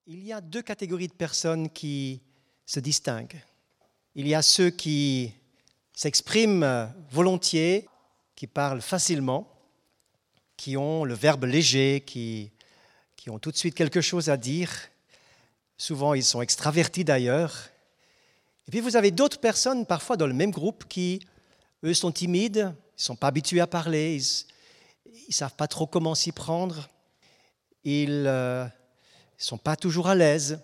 Il y a deux catégories de personnes qui se distinguent. Il y a ceux qui s'expriment volontiers, qui parlent facilement, qui ont le verbe léger, qui ont tout de suite quelque chose à dire. Souvent, ils sont extravertis d'ailleurs. Et puis, vous avez d'autres personnes, parfois dans le même groupe, qui, eux, sont timides, ils ne sont pas habitués à parler, ils ne savent pas trop comment s'y prendre. Ils ne sont pas toujours à l'aise.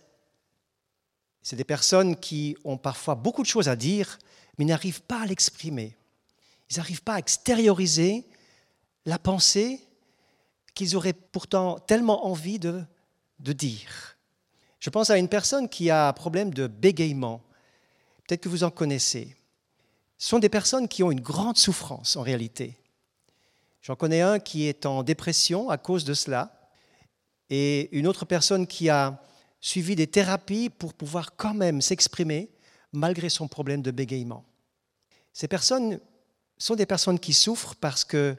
C'est des personnes qui ont parfois beaucoup de choses à dire, mais n'arrivent pas à l'exprimer. Ils n'arrivent pas à extérioriser la pensée qu'ils auraient pourtant tellement envie de dire. Je pense à une personne qui a un problème de bégaiement. Peut-être que vous en connaissez. Ce sont des personnes qui ont une grande souffrance en réalité. J'en connais un qui est en dépression à cause de cela, et une autre personne qui a suivi des thérapies pour pouvoir quand même s'exprimer malgré son problème de bégaiement. Ces personnes sont des personnes qui souffrent parce que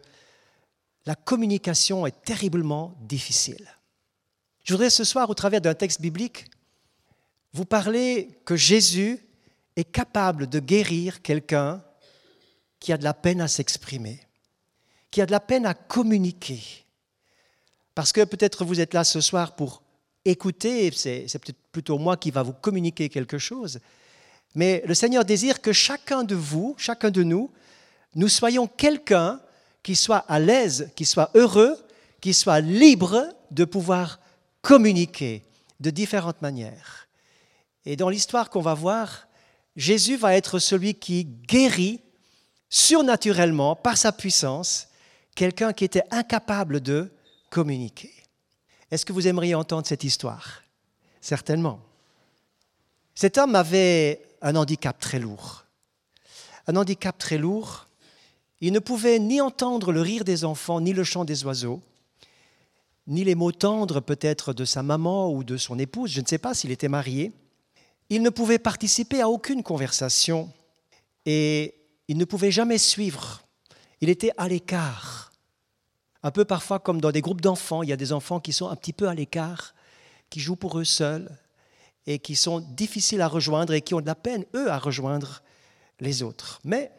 la communication est terriblement difficile. Je voudrais ce soir, au travers d'un texte biblique, vous parler que Jésus est capable de guérir quelqu'un qui a de la peine à s'exprimer, qui a de la peine à communiquer. Parce que peut-être vous êtes là ce soir pour écouter, c'est peut-être plutôt moi qui va vous communiquer quelque chose, mais le Seigneur désire que chacun de vous, chacun de nous soyons quelqu'un qui soit à l'aise, qui soit heureux, qui soit libre de pouvoir communiquer de différentes manières. Et dans l'histoire qu'on va voir, Jésus va être celui qui guérit surnaturellement, par sa puissance, quelqu'un qui était incapable de communiquer. Est-ce que vous aimeriez entendre cette histoire? Certainement. Cet homme avait un handicap très lourd. Un handicap très lourd. Il ne pouvait ni entendre le rire des enfants, ni le chant des oiseaux, ni les mots tendres peut-être de sa maman ou de son épouse, je ne sais pas s'il était marié. Il ne pouvait participer à aucune conversation et il ne pouvait jamais suivre. Il était à l'écart. Un peu parfois comme dans des groupes d'enfants, il y a des enfants qui sont un petit peu à l'écart, qui jouent pour eux seuls et qui sont difficiles à rejoindre et qui ont de la peine, eux, à rejoindre les autres. Mais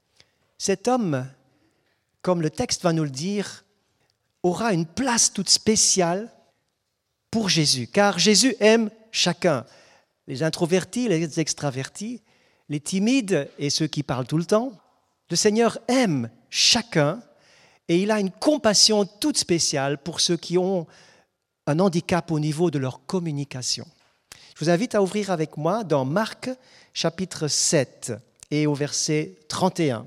cet homme, comme le texte va nous le dire, aura une place toute spéciale pour Jésus, car Jésus aime chacun, les introvertis, les extravertis, les timides et ceux qui parlent tout le temps. Le Seigneur aime chacun et il a une compassion toute spéciale pour ceux qui ont un handicap au niveau de leur communication. Je vous invite à ouvrir avec moi dans Marc chapitre 7 et au verset 31.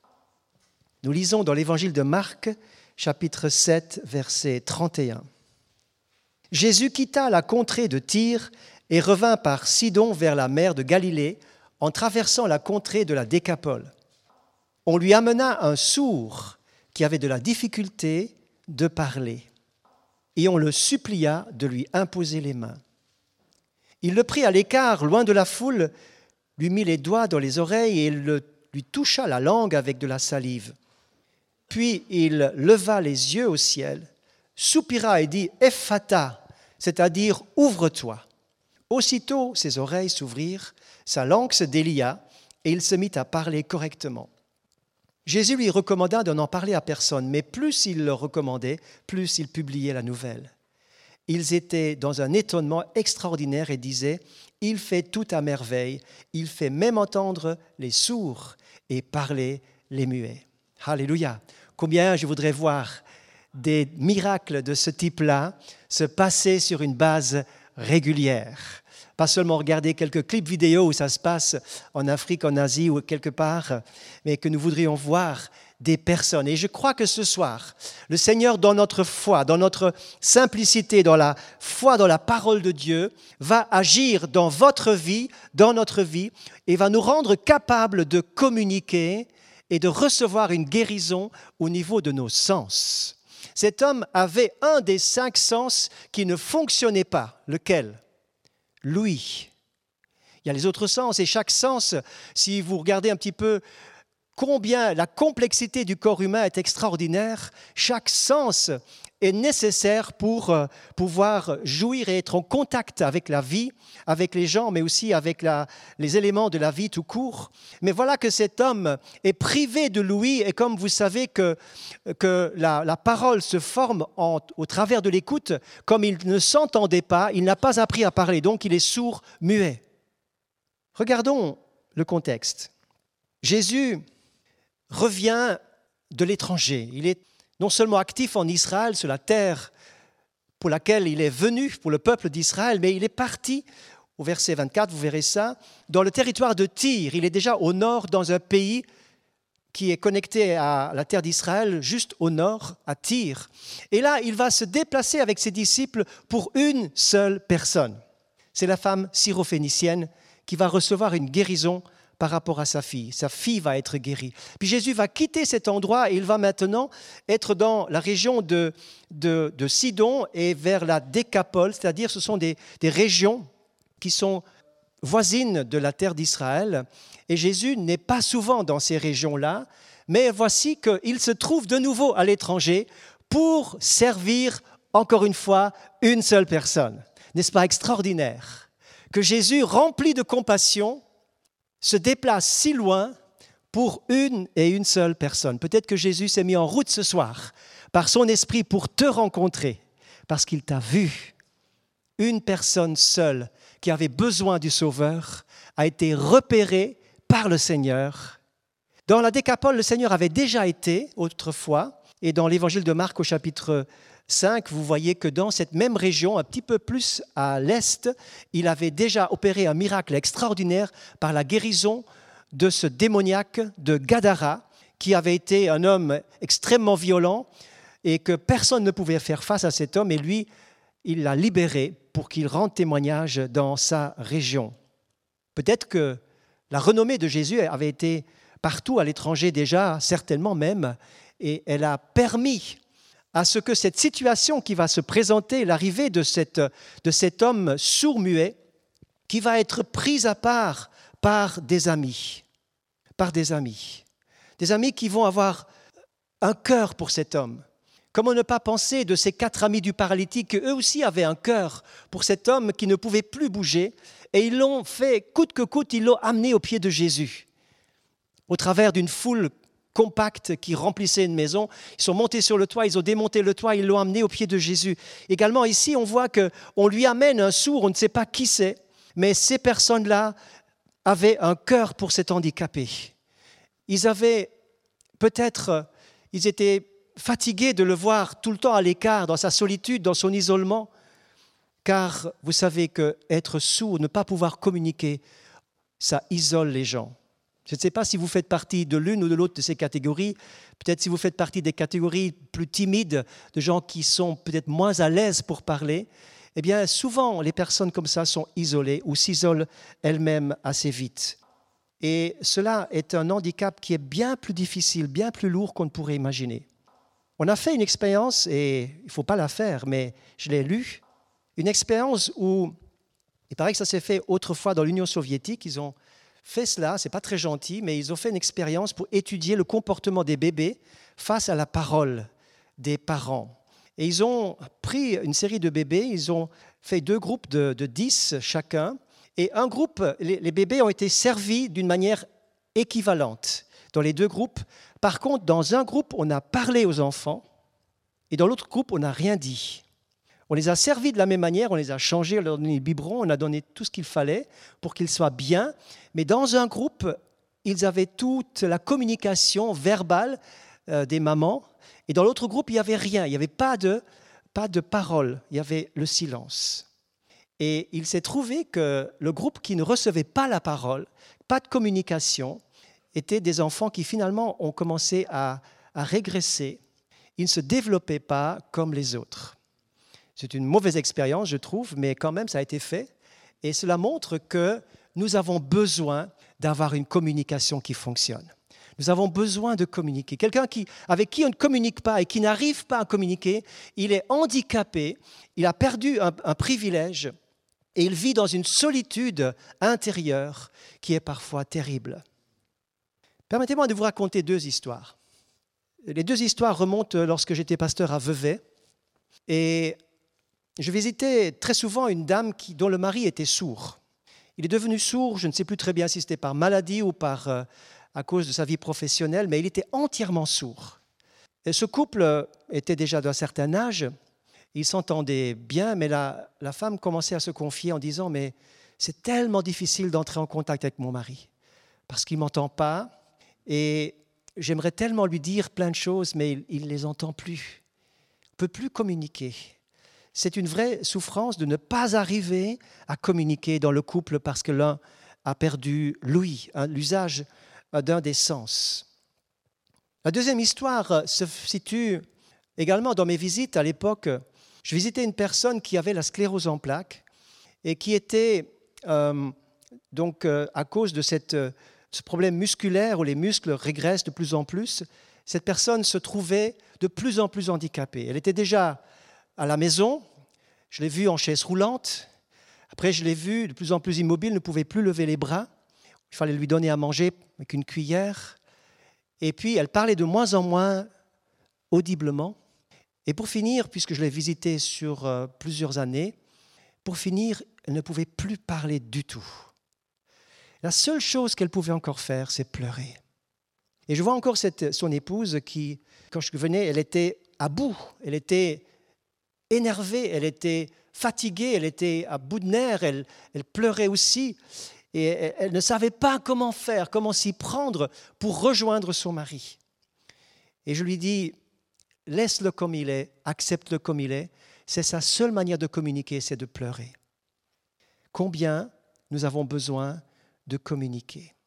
Nous lisons dans l'évangile de Marc, chapitre 7, verset 31. Jésus quitta la contrée de Tyr et revint par Sidon vers la mer de Galilée en traversant la contrée de la Décapole. On lui amena un sourd qui avait de la difficulté de parler et on le supplia de lui imposer les mains. Il le prit à l'écart, loin de la foule, lui mit les doigts dans les oreilles et lui toucha la langue avec de la salive. Puis il leva les yeux au ciel, soupira et dit « Ephata », c'est-à-dire « ouvre-toi ». Aussitôt ses oreilles s'ouvrirent, sa langue se délia et il se mit à parler correctement. Jésus lui recommanda de n'en parler à personne, mais plus il le recommandait, plus il publiait la nouvelle. Ils étaient dans un étonnement extraordinaire et disaient « Il fait tout à merveille, il fait même entendre les sourds et parler les muets. » Alléluia! Combien je voudrais voir des miracles de ce type-là se passer sur une base régulière. Pas seulement regarder quelques clips vidéo où ça se passe en Afrique, en Asie ou quelque part, mais que nous voudrions voir des personnes. Et je crois que ce soir, le Seigneur, dans notre foi, dans notre simplicité, dans la foi, dans la parole de Dieu, va agir dans votre vie, dans notre vie, et va nous rendre capables de communiquer et de recevoir une guérison au niveau de nos sens. Cet homme avait un des 5 sens qui ne fonctionnait pas. Lequel? L'ouïe. Il y a les autres sens et chaque sens, si vous regardez un petit peu combien la complexité du corps humain est extraordinaire, chaque sens est nécessaire pour pouvoir jouir et être en contact avec la vie, avec les gens, mais aussi avec les éléments de la vie tout court. Mais voilà que cet homme est privé de l'ouïe, et comme vous savez que la parole se forme au travers de l'écoute, comme il ne s'entendait pas, il n'a pas appris à parler, donc il est sourd, muet. Regardons le contexte. Jésus revient de l'étranger. Il est non seulement actif en Israël, sur la terre pour laquelle il est venu, pour le peuple d'Israël, mais il est parti, au verset 24, vous verrez ça, dans le territoire de Tyr. Il est déjà au nord, dans un pays qui est connecté à la terre d'Israël, juste au nord, à Tyr. Et là, il va se déplacer avec ses disciples pour une seule personne. C'est la femme syrophénicienne qui va recevoir une guérison par rapport à sa fille. Sa fille va être guérie. Puis Jésus va quitter cet endroit et il va maintenant être dans la région de Sidon et vers la Décapole, c'est-à-dire ce sont des régions qui sont voisines de la terre d'Israël. Et Jésus n'est pas souvent dans ces régions-là, mais voici qu'il se trouve de nouveau à l'étranger pour servir, encore une fois, une seule personne. N'est-ce pas extraordinaire que Jésus, rempli de compassion, se déplace si loin pour une et une seule personne. Peut-être que Jésus s'est mis en route ce soir par son esprit pour te rencontrer, parce qu'il t'a vu. Une personne seule qui avait besoin du Sauveur a été repérée par le Seigneur. Dans la Décapole, le Seigneur avait déjà été autrefois, et dans l'évangile de Marc au chapitre 5, vous voyez que dans cette même région, un petit peu plus à l'est, il avait déjà opéré un miracle extraordinaire par la guérison de ce démoniaque de Gadara, qui avait été un homme extrêmement violent et que personne ne pouvait faire face à cet homme. Et lui, il l'a libéré pour qu'il rende témoignage dans sa région. Peut-être que la renommée de Jésus avait été partout à l'étranger déjà, certainement même, et elle a permis à ce que cette situation qui va se présenter, l'arrivée de cet homme sourd-muet, qui va être prise à part par des amis, des amis qui vont avoir un cœur pour cet homme. Comment ne pas penser de ces 4 amis du paralytique, qu'eux aussi avaient un cœur pour cet homme qui ne pouvait plus bouger, et ils l'ont fait, coûte que coûte, ils l'ont amené aux pieds de Jésus, au travers d'une foule compacte qui remplissait une maison. Ils sont montés sur le toit, ils ont démonté le toit, ils l'ont amené aux pieds de Jésus. Également ici, on voit qu'on lui amène un sourd, on ne sait pas qui c'est, mais ces personnes-là avaient un cœur pour cet handicapé. Ils étaient fatigués de le voir tout le temps à l'écart, dans sa solitude, dans son isolement, car vous savez qu'être sourd, ne pas pouvoir communiquer, ça isole les gens. Je ne sais pas si vous faites partie de l'une ou de l'autre de ces catégories. Peut-être si vous faites partie des catégories plus timides, de gens qui sont peut-être moins à l'aise pour parler. Eh bien, souvent, les personnes comme ça sont isolées ou s'isolent elles-mêmes assez vite. Et cela est un handicap qui est bien plus difficile, bien plus lourd qu'on ne pourrait imaginer. On a fait une expérience, et il ne faut pas la faire, mais je l'ai lu, une expérience où, il paraît que ça s'est fait autrefois dans l'Union soviétique, ils ont fait cela, ce n'est pas très gentil, mais ils ont fait une expérience pour étudier le comportement des bébés face à la parole des parents. Et ils ont pris une série de bébés, ils ont fait 2 groupes de 10 chacun, et un groupe, les bébés ont été servis d'une manière équivalente dans les 2 groupes. Par contre, dans un groupe, on a parlé aux enfants, et dans l'autre groupe, on n'a rien dit. On les a servis de la même manière, on les a changés, on leur a donné le biberon, on a donné tout ce qu'il fallait pour qu'ils soient bien. Mais dans un groupe, ils avaient toute la communication verbale des mamans. Et dans l'autre groupe, il n'y avait rien, il n'y avait pas de parole, il y avait le silence. Et il s'est trouvé que le groupe qui ne recevait pas la parole, pas de communication, étaient des enfants qui finalement ont commencé à régresser. Ils ne se développaient pas comme les autres. C'est une mauvaise expérience, je trouve, mais quand même, ça a été fait. Et cela montre que nous avons besoin d'avoir une communication qui fonctionne. Nous avons besoin de communiquer. Quelqu'un avec qui on ne communique pas et qui n'arrive pas à communiquer, il est handicapé, il a perdu un privilège et il vit dans une solitude intérieure qui est parfois terrible. Permettez-moi de vous raconter 2 histoires. Les 2 histoires remontent lorsque j'étais pasteur à Vevey. Et je visitais très souvent une dame dont le mari était sourd. Il est devenu sourd, je ne sais plus très bien si c'était par maladie ou à cause de sa vie professionnelle, mais il était entièrement sourd. Et ce couple était déjà d'un certain âge, ils s'entendaient bien, mais la femme commençait à se confier en disant « mais c'est tellement difficile d'entrer en contact avec mon mari, parce qu'il ne m'entend pas, et j'aimerais tellement lui dire plein de choses, mais il ne les entend plus, il ne peut plus communiquer. » C'est une vraie souffrance de ne pas arriver à communiquer dans le couple parce que l'un a perdu l'ouïe, l'usage d'un des sens. La deuxième histoire se situe également dans mes visites. À l'époque, je visitais une personne qui avait la sclérose en plaques et qui était, à cause de ce problème musculaire où les muscles régressent de plus en plus, cette personne se trouvait de plus en plus handicapée. Elle était déjà à la maison, je l'ai vue en chaise roulante. Après, je l'ai vue de plus en plus immobile, ne pouvait plus lever les bras. Il fallait lui donner à manger avec une cuillère. Et puis, elle parlait de moins en moins audiblement. Et pour finir, puisque je l'ai visitée sur plusieurs années, pour finir, elle ne pouvait plus parler du tout. La seule chose qu'elle pouvait encore faire, c'est pleurer. Et je vois encore son épouse qui, quand je venais, elle était à bout, elle était énervée, elle était fatiguée, elle était à bout de nerfs, elle pleurait aussi. Et elle ne savait pas comment faire, comment s'y prendre pour rejoindre son mari. Et je lui dis, laisse-le comme il est, accepte-le comme il est. C'est sa seule manière de communiquer, c'est de pleurer. Combien nous avons besoin de communiquer.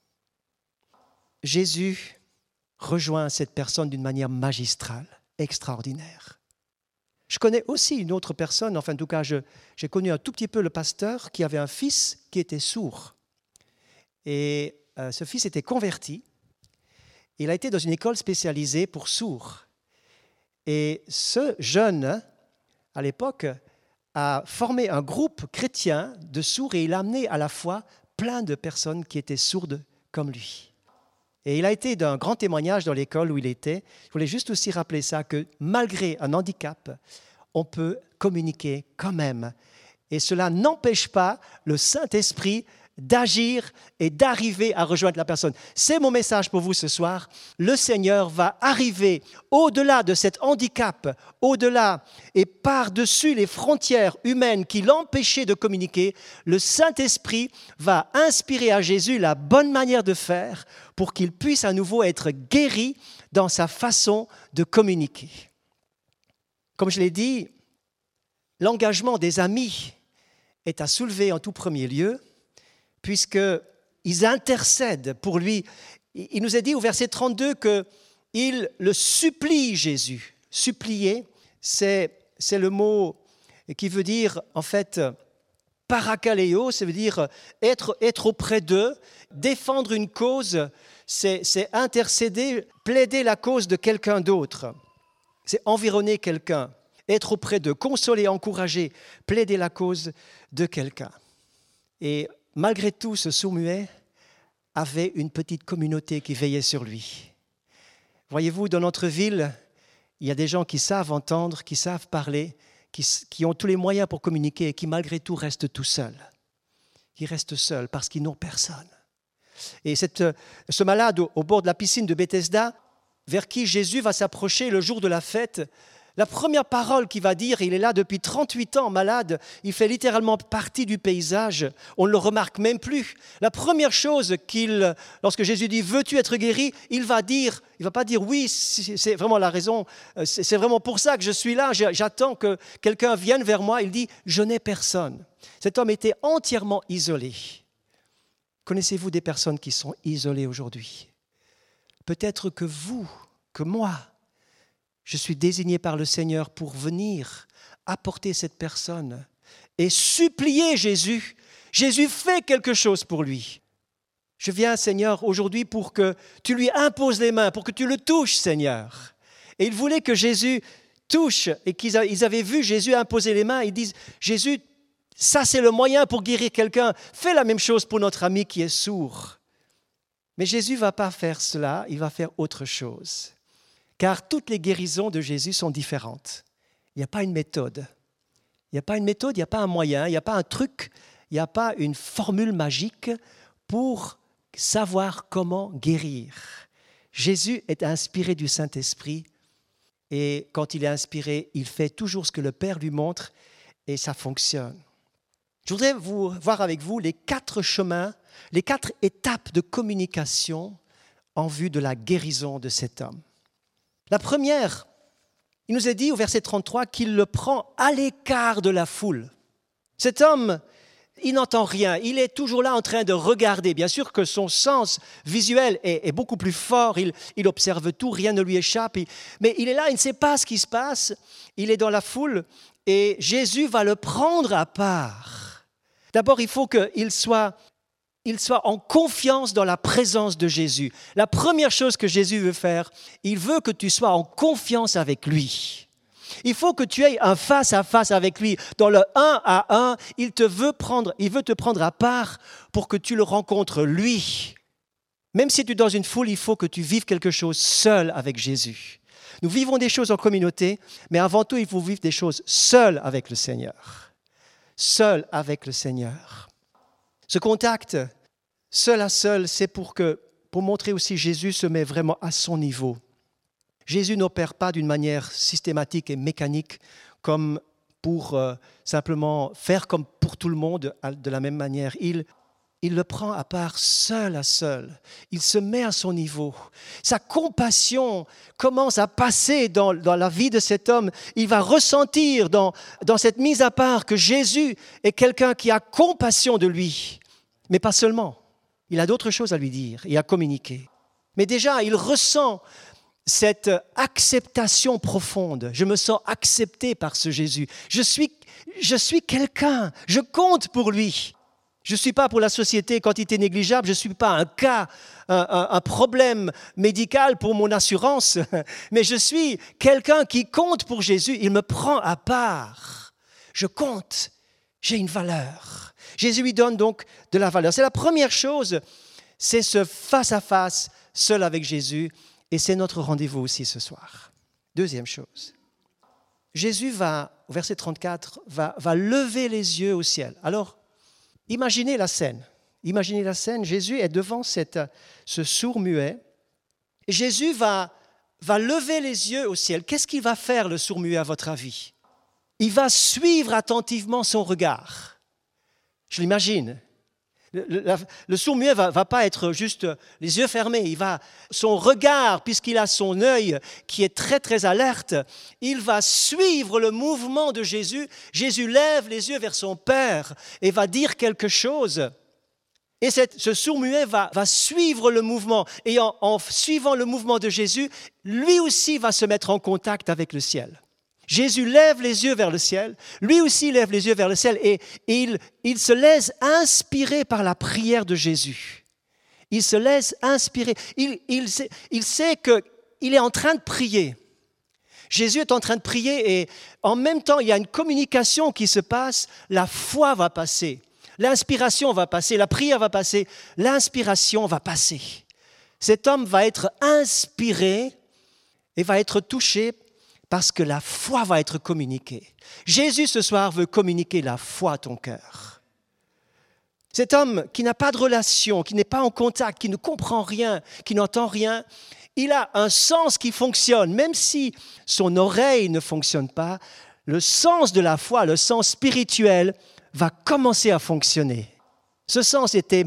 Jésus rejoint cette personne d'une manière magistrale, extraordinaire. Je connais aussi une autre personne, enfin en tout cas j'ai connu un tout petit peu le pasteur qui avait un fils qui était sourd. Et ce fils était converti. Il a été dans une école spécialisée pour sourds. Et ce jeune, à l'époque, a formé un groupe chrétien de sourds et il a amené à la fois plein de personnes qui étaient sourdes comme lui. Et il a été d'un grand témoignage dans l'école où il était. Je voulais juste aussi rappeler ça, que malgré un handicap, on peut communiquer quand même. Et cela n'empêche pas le Saint-Esprit d'agir et d'arriver à rejoindre la personne. C'est mon message pour vous ce soir. Le Seigneur va arriver au-delà de cet handicap, au-delà et par-dessus les frontières humaines qui l'empêchaient de communiquer. Le Saint-Esprit va inspirer à Jésus la bonne manière de faire pour qu'il puisse à nouveau être guéri dans sa façon de communiquer. Comme je l'ai dit, l'engagement des amis est à soulever en tout premier lieu, puisqu'ils intercèdent pour lui. Il nous est dit au verset 32 qu'ils le supplient Jésus. Supplier, c'est le mot qui veut dire, en fait, parakaleo, ça veut dire être auprès d'eux, défendre une cause, c'est intercéder, plaider la cause de quelqu'un d'autre. C'est environner quelqu'un, être auprès d'eux, consoler, encourager, plaider la cause de quelqu'un. Et malgré tout, ce sourd-muet avait une petite communauté qui veillait sur lui. Voyez-vous, dans notre ville, il y a des gens qui savent entendre, qui savent parler, qui ont tous les moyens pour communiquer et qui malgré tout restent tout seuls. Ils restent seuls parce qu'ils n'ont personne. Et ce malade au bord de la piscine de Bethesda, vers qui Jésus va s'approcher le jour de la fête, la première parole qu'il va dire, il est là depuis 38 ans malade, il fait littéralement partie du paysage, on ne le remarque même plus. La première chose lorsque Jésus dit « Veux-tu être guéri ?», il va pas dire « Oui, c'est vraiment la raison, c'est vraiment pour ça que je suis là, j'attends que quelqu'un vienne vers moi ». Il dit « Je n'ai personne ». Cet homme était entièrement isolé. Connaissez-vous des personnes qui sont isolées aujourd'hui ? Peut-être que vous, que moi, je suis désigné par le Seigneur pour venir apporter cette personne et supplier Jésus. Jésus fait quelque chose pour lui. Je viens, Seigneur, aujourd'hui pour que tu lui imposes les mains, pour que tu le touches, Seigneur. Et il voulait que Jésus touche et qu'ils avaient vu Jésus imposer les mains. Ils disent, Jésus, ça c'est le moyen pour guérir quelqu'un. Fais la même chose pour notre ami qui est sourd. Mais Jésus ne va pas faire cela, il va faire autre chose. Car toutes les guérisons de Jésus sont différentes. Il n'y a pas une méthode. Il n'y a pas une méthode, il n'y a pas un moyen, il n'y a pas un truc, il n'y a pas une formule magique pour savoir comment guérir. Jésus est inspiré du Saint-Esprit et quand il est inspiré, il fait toujours ce que le Père lui montre et ça fonctionne. Je voudrais voir avec vous les 4 chemins, les 4 étapes de communication en vue de la guérison de cet homme. La première, il nous est dit au verset 33 qu'il le prend à l'écart de la foule. Cet homme, il n'entend rien, il est toujours là en train de regarder. Bien sûr que son sens visuel est beaucoup plus fort, il observe tout, rien ne lui échappe, mais il est là, il ne sait pas ce qui se passe, il est dans la foule et Jésus va le prendre à part. D'abord, il faut qu'il soit en confiance dans la présence de Jésus. La première chose que Jésus veut faire, il veut que tu sois en confiance avec lui. Il faut que tu aies un face-à-face avec lui. Dans le 1 à 1, il veut te prendre à part pour que tu le rencontres lui. Même si tu es dans une foule, il faut que tu vives quelque chose seul avec Jésus. Nous vivons des choses en communauté, mais avant tout, il faut vivre des choses seul avec le Seigneur. Seul avec le Seigneur. Ce contact, seul à seul, c'est pour montrer aussi Jésus se met vraiment à son niveau. Jésus n'opère pas d'une manière systématique et mécanique comme pour simplement faire comme pour tout le monde de la même manière. Il le prend à part seul à seul. Il se met à son niveau. Sa compassion commence à passer dans la vie de cet homme. Il va ressentir dans cette mise à part que Jésus est quelqu'un qui a compassion de lui. Mais pas seulement. Il a d'autres choses à lui dire et à communiquer. Mais déjà, il ressent cette acceptation profonde. Je me sens accepté par ce Jésus. Je suis quelqu'un. Je compte pour lui. Je ne suis pas pour la société quantité négligeable. Je ne suis pas un cas, un problème médical pour mon assurance. Mais je suis quelqu'un qui compte pour Jésus. Il me prend à part. Je compte. J'ai une valeur. Jésus lui donne donc de la valeur. C'est la première chose. C'est ce face-à-face seul avec Jésus. Et c'est notre rendez-vous aussi ce soir. Deuxième chose, Jésus au verset 34, va lever les yeux au ciel. Alors, imaginez la scène. Imaginez la scène, Jésus est devant ce sourd-muet. Jésus va lever les yeux au ciel. Qu'est-ce qu'il va faire, le sourd-muet, à votre avis? Il va attentivement son regard. Je l'imagine. Le sourd-muet ne va pas être juste les yeux fermés. Son regard, puisqu'il a son œil qui est très très alerte, il va suivre le mouvement de Jésus. Jésus lève les yeux vers son Père et va dire quelque chose. Et ce sourd-muet va suivre le mouvement. Et en suivant le mouvement de Jésus, lui aussi va se mettre en contact avec le ciel. Jésus lève les yeux vers le ciel, lui aussi lève les yeux vers le ciel et il se laisse inspirer par la prière de Jésus. Il se laisse inspirer. Il sait qu'il est en train de prier. Jésus est en train de prier et en même temps, il y a une communication qui se passe. La foi va passer, l'inspiration va passer, la prière va passer, l'inspiration va passer. Cet homme va être inspiré et va être touché parce que la foi va être communiquée. Jésus, ce soir, veut communiquer la foi à ton cœur. Cet homme qui n'a pas de relation, qui n'est pas en contact, qui ne comprend rien, qui n'entend rien, il a un sens qui fonctionne. Même si son oreille ne fonctionne pas, le sens de la foi, le sens spirituel, va commencer à fonctionner. Ce sens était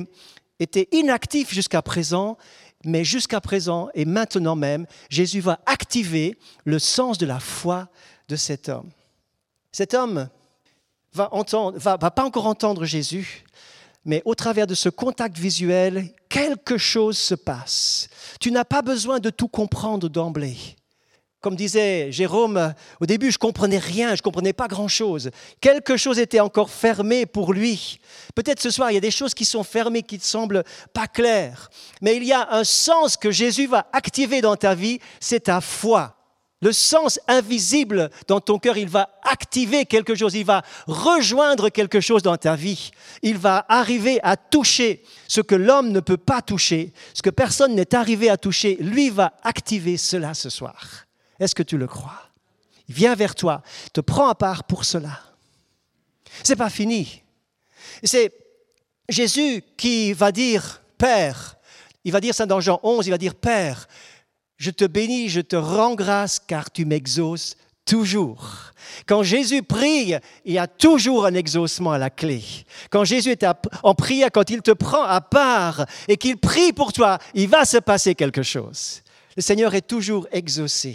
inactif jusqu'à présent, mais jusqu'à présent et maintenant même, Jésus va activer le sens de la foi de cet homme. Cet homme va pas encore entendre Jésus, mais au travers de ce contact visuel, quelque chose se passe. Tu n'as pas besoin de tout comprendre d'emblée. Comme disait Jérôme, au début, je ne comprenais rien, je ne comprenais pas grand-chose. Quelque chose était encore fermé pour lui. Peut-être ce soir, il y a des choses qui sont fermées, qui ne semblent pas claires. Mais il y a un sens que Jésus va activer dans ta vie, c'est ta foi. Le sens invisible dans ton cœur, il va activer quelque chose, il va rejoindre quelque chose dans ta vie. Il va arriver à toucher ce que l'homme ne peut pas toucher, ce que personne n'est arrivé à toucher. Lui va activer cela ce soir. Est-ce que tu le crois? Il vient vers toi, te prend à part pour cela. Ce n'est pas fini. C'est Jésus qui va dire, Père, il va dire ça dans Jean 11, il va dire, Père, je te bénis, je te rends grâce car tu m'exauces toujours. Quand Jésus prie, il y a toujours un exaucement à la clé. Quand Jésus est en prière, quand il te prend à part et qu'il prie pour toi, il va se passer quelque chose. Le Seigneur est toujours exaucé.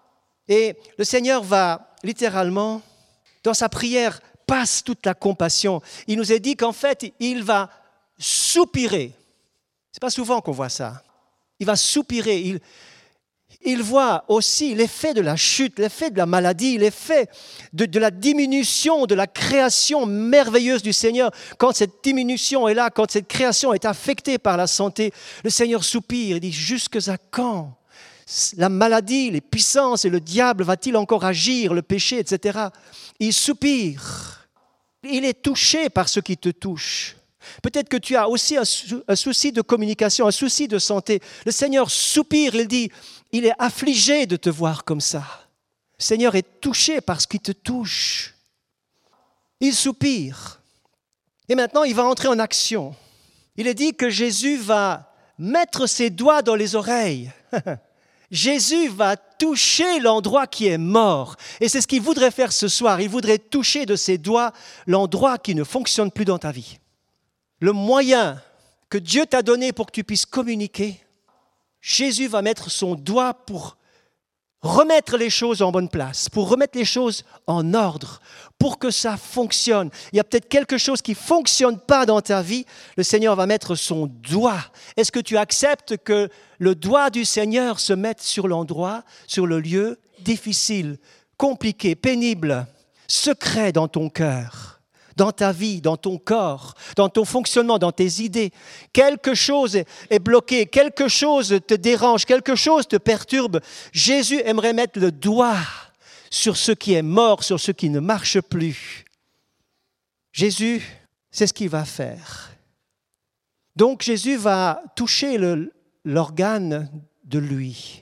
Et le Seigneur va littéralement, dans sa prière, passe toute la compassion. Il nous est dit qu'en fait, il va soupirer. Ce n'est pas souvent qu'on voit ça. Il va soupirer. Il voit aussi l'effet de la chute, l'effet de la maladie, l'effet de la diminution de la création merveilleuse du Seigneur. Quand cette diminution est là, quand cette création est affectée par la santé, le Seigneur soupire. Il dit, jusqu'à quand la maladie, les puissances et le diable va-t-il encore agir, le péché, etc. Il soupire. Il est touché par ce qui te touche. Peut-être que tu as aussi un souci de communication, un souci de santé. Le Seigneur soupire, il dit, il est affligé de te voir comme ça. Le Seigneur est touché par ce qui te touche. Il soupire. Et maintenant, il va entrer en action. Il est dit que Jésus va mettre ses doigts dans les oreilles. Jésus va toucher l'endroit qui est mort. Et c'est ce qu'il voudrait faire ce soir. Il voudrait toucher de ses doigts l'endroit qui ne fonctionne plus dans ta vie. Le moyen que Dieu t'a donné pour que tu puisses communiquer, Jésus va mettre son doigt pour remettre les choses en bonne place, pour remettre les choses en ordre, pour que ça fonctionne. Il y a peut-être quelque chose qui ne fonctionne pas dans ta vie, le Seigneur va mettre son doigt. Est-ce que tu acceptes que le doigt du Seigneur se mette sur l'endroit, sur le lieu difficile, compliqué, pénible, secret dans ton cœur ? Dans ta vie, dans ton corps, dans ton fonctionnement, dans tes idées. Quelque chose est bloqué, quelque chose te dérange, quelque chose te perturbe. Jésus aimerait mettre le doigt sur ce qui est mort, sur ce qui ne marche plus. Jésus, c'est ce qu'il va faire. Donc Jésus va toucher l'organe de lui.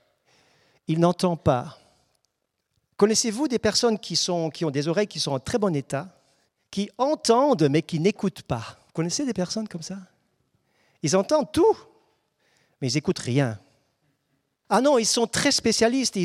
Il n'entend pas. Connaissez-vous des personnes qui ont des oreilles qui sont en très bon état, qui entendent mais qui n'écoutent pas? Vous connaissez des personnes comme ça? Ils entendent tout, mais ils n'écoutent rien. Ah non, ils sont très spécialistes.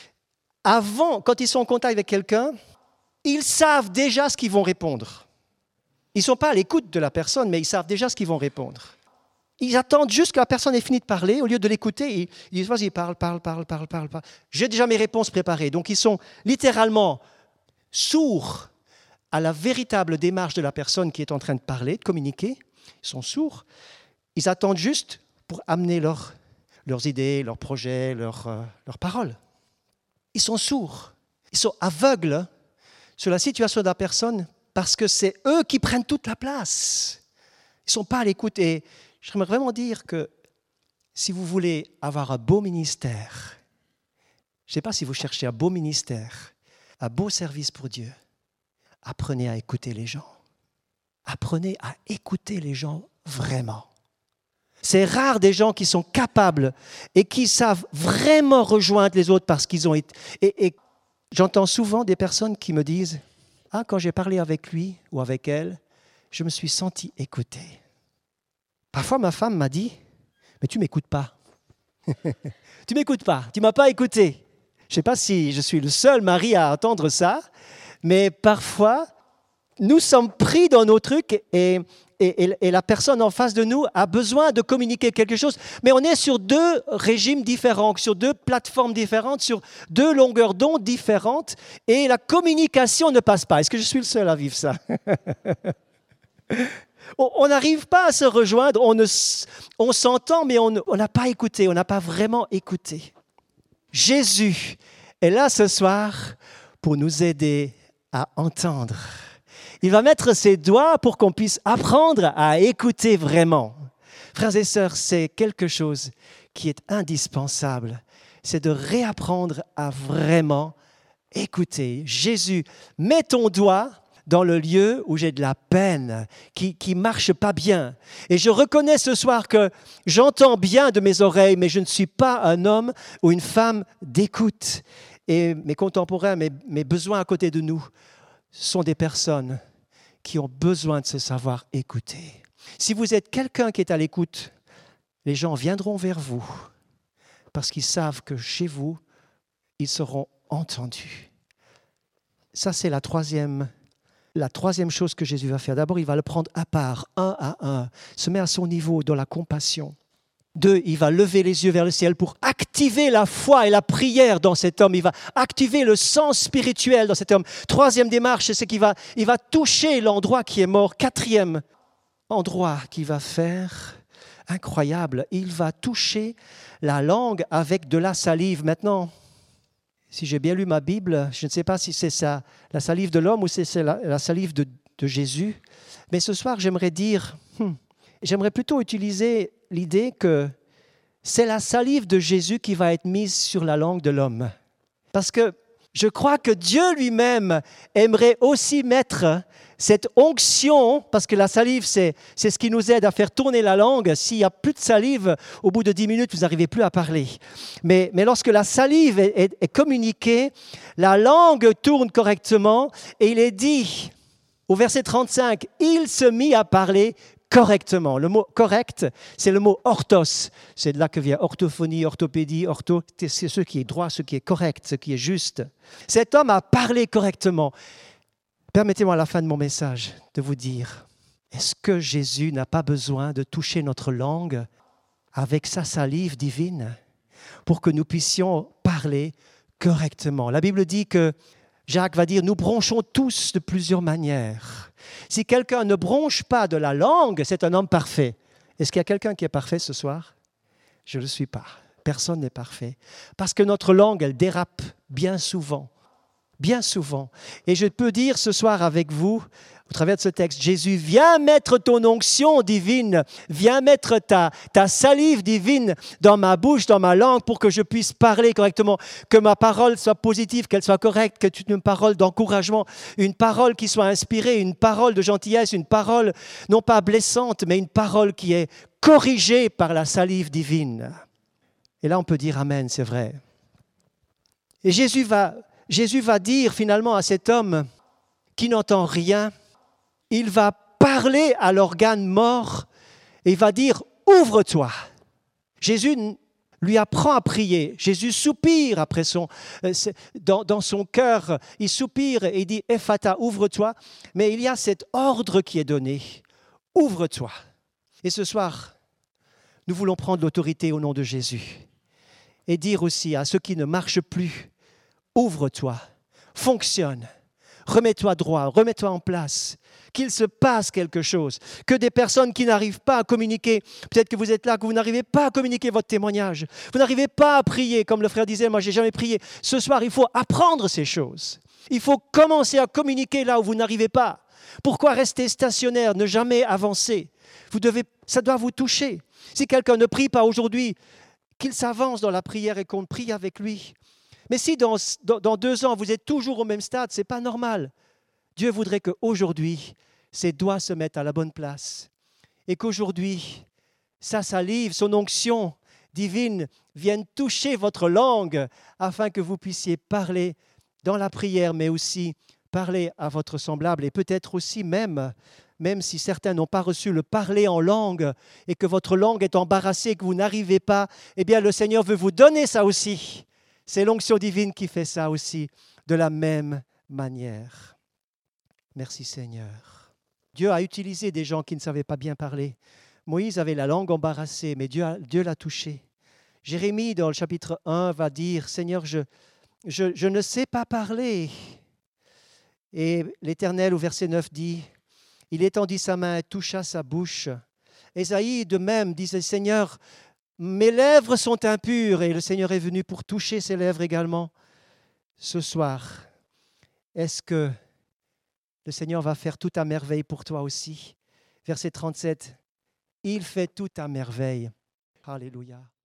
Quand ils sont en contact avec quelqu'un, ils savent déjà ce qu'ils vont répondre. Ils ne sont pas à l'écoute de la personne, mais ils savent déjà ce qu'ils vont répondre. Ils attendent juste que la personne ait fini de parler. Au lieu de l'écouter, ils disent, vas-y, parle. J'ai déjà mes réponses préparées. Donc ils sont littéralement sourds à la véritable démarche de la personne qui est en train de parler, de communiquer. Ils sont sourds. Ils attendent juste pour amener leurs idées, leurs projets, leurs paroles. Ils sont sourds. Ils sont aveugles sur la situation de la personne parce que c'est eux qui prennent toute la place. Ils ne sont pas à l'écoute. Et j'aimerais vraiment dire que si vous voulez avoir un beau ministère, je ne sais pas si vous cherchez un beau ministère, un beau service pour Dieu, apprenez à écouter les gens. Apprenez à écouter les gens vraiment. C'est rare des gens qui sont capables et qui savent vraiment rejoindre les autres parce qu'ils ont été... Et j'entends souvent des personnes qui me disent « Ah, quand j'ai parlé avec lui ou avec elle, je me suis senti écouté. » Parfois, ma femme m'a dit « Mais tu ne m'écoutes pas. Tu ne m'écoutes pas, tu ne m'as pas écouté. » Je ne sais pas si je suis le seul mari à entendre ça, mais parfois, nous sommes pris dans nos trucs et la personne en face de nous a besoin de communiquer quelque chose. Mais on est sur deux régimes différents, sur deux plateformes différentes, sur deux longueurs d'onde différentes et la communication ne passe pas. Est-ce que je suis le seul à vivre ça? On n'arrive pas à se rejoindre, on s'entend mais on n'a pas écouté, on n'a pas vraiment écouté. Jésus est là ce soir pour nous aider à entendre. Il va mettre ses doigts pour qu'on puisse apprendre à écouter vraiment. Frères et sœurs, c'est quelque chose qui est indispensable. C'est de réapprendre à vraiment écouter. Jésus, mets ton doigt dans le lieu où j'ai de la peine, qui ne marche pas bien. Et je reconnais ce soir que j'entends bien de mes oreilles, mais je ne suis pas un homme ou une femme d'écoute. Et mes contemporains, mes besoins à côté de nous, sont des personnes qui ont besoin de se savoir écouter. Si vous êtes quelqu'un qui est à l'écoute, les gens viendront vers vous parce qu'ils savent que chez vous, ils seront entendus. Ça, c'est la troisième chose que Jésus va faire. D'abord, il va le prendre à part, un à un, se met à son niveau dans la compassion. 2, il va lever les yeux vers le ciel pour activer la foi et la prière dans cet homme. Il va activer le sens spirituel dans cet homme. 3e démarche, c'est qu'il va toucher l'endroit qui est mort. 4e endroit qu'il va faire, incroyable, il va toucher la langue avec de la salive. Maintenant, si j'ai bien lu ma Bible, je ne sais pas si c'est ça, la salive de l'homme ou si c'est la salive de Jésus. Mais ce soir, j'aimerais plutôt utiliser l'idée que c'est la salive de Jésus qui va être mise sur la langue de l'homme. Parce que je crois que Dieu lui-même aimerait aussi mettre cette onction, parce que la salive, c'est ce qui nous aide à faire tourner la langue. S'il n'y a plus de salive, au bout de 10 minutes, vous n'arrivez plus à parler. Mais lorsque la salive est communiquée, la langue tourne correctement et il est dit, au verset 35, « Il se mit à parler correctement ». Le mot « correct », c'est le mot « orthos ». C'est de là que vient orthophonie, orthopédie, c'est ce qui est droit, ce qui est correct, ce qui est juste. Cet homme a parlé correctement. Permettez-moi à la fin de mon message de vous dire, est-ce que Jésus n'a pas besoin de toucher notre langue avec sa salive divine pour que nous puissions parler correctement? La Bible dit que Jacques va dire, nous bronchons tous de plusieurs manières. Si quelqu'un ne bronche pas de la langue, c'est un homme parfait. Est-ce qu'il y a quelqu'un qui est parfait ce soir? Je ne le suis pas. Personne n'est parfait. Parce que notre langue, elle dérape bien souvent. Bien souvent. Et je peux dire ce soir avec vous, au travers de ce texte, Jésus, viens mettre ton onction divine, viens mettre ta salive divine dans ma bouche, dans ma langue, pour que je puisse parler correctement, que ma parole soit positive, qu'elle soit correcte, que tu aies une parole d'encouragement, une parole qui soit inspirée, une parole de gentillesse, une parole non pas blessante, mais une parole qui est corrigée par la salive divine. Et là, on peut dire Amen, c'est vrai. Et Jésus va dire finalement à cet homme qui n'entend rien, il va parler à l'organe mort et il va dire « ouvre-toi ». Jésus lui apprend à prier. Jésus soupire après dans son cœur. Il soupire et il dit « Ephata, ouvre-toi ». Mais il y a cet ordre qui est donné « ouvre-toi ». Et ce soir, nous voulons prendre l'autorité au nom de Jésus et dire aussi à ceux qui ne marchent plus « ouvre-toi, fonctionne ». Remets-toi droit, remets-toi en place, qu'il se passe quelque chose, que des personnes qui n'arrivent pas à communiquer, peut-être que vous êtes là, que vous n'arrivez pas à communiquer votre témoignage, vous n'arrivez pas à prier, comme le frère disait, moi j'ai jamais prié. Ce soir, il faut apprendre ces choses. Il faut commencer à communiquer là où vous n'arrivez pas. Pourquoi rester stationnaire, ne jamais avancer? Ça doit vous toucher. Si quelqu'un ne prie pas aujourd'hui, qu'il s'avance dans la prière et qu'on prie avec lui. Mais si dans 2 ans, vous êtes toujours au même stade, ce n'est pas normal. Dieu voudrait qu'aujourd'hui, ses doigts se mettent à la bonne place et qu'aujourd'hui, sa salive, son onction divine vienne toucher votre langue afin que vous puissiez parler dans la prière, mais aussi parler à votre semblable et peut-être aussi même si certains n'ont pas reçu le parler en langue et que votre langue est embarrassée, que vous n'arrivez pas, eh bien le Seigneur veut vous donner ça aussi. C'est l'onction divine qui fait ça aussi, de la même manière. Merci Seigneur. Dieu a utilisé des gens qui ne savaient pas bien parler. Moïse avait la langue embarrassée, mais Dieu l'a touché. Jérémie, dans le chapitre 1, va dire, « Seigneur, je ne sais pas parler. » Et l'Éternel, au verset 9, dit, « Il étendit sa main et toucha sa bouche. » Ésaïe, de même, disait, « Seigneur, mes lèvres sont impures » et le Seigneur est venu pour toucher ses lèvres également. Ce soir, est-ce que le Seigneur va faire tout à merveille pour toi aussi? Verset 37, « Il fait tout à merveille. » Alléluia.